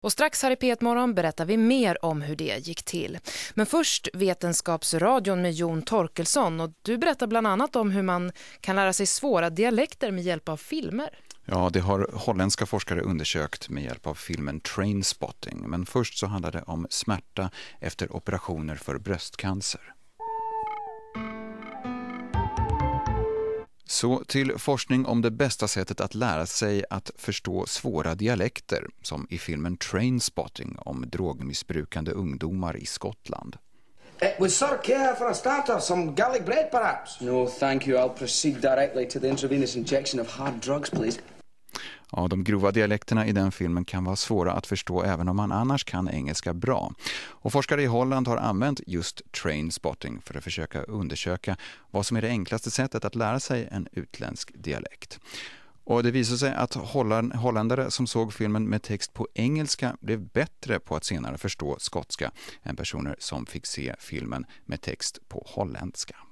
Och strax här i P1-morgon berättar vi mer om hur det gick till. Men först Vetenskapsradion med Jon Torkelsson. Och du berättar bland annat om hur man kan lära sig svåra dialekter med hjälp av filmer. Ja, det har holländska forskare undersökt med hjälp av filmen Trainspotting. Men först så handlar det om smärta efter operationer för bröstcancer. Så till forskning om det bästa sättet att lära sig att förstå svåra dialekter, som i filmen Trainspotting om drogmissbrukande ungdomar i Skottland. Was sort of care for a starter, some garlic bread perhaps? No, thank you. I'll proceed directly to the intravenous injection of hard drugs, please. Ja, de grova dialekterna i den filmen kan vara svåra att förstå även om man annars kan engelska bra. Och forskare i Holland har använt just Trainspotting för att försöka undersöka vad som är det enklaste sättet att lära sig en utländsk dialekt. Och det visar sig att holländare som såg filmen med text på engelska blev bättre på att senare förstå skotska än personer som fick se filmen med text på holländska.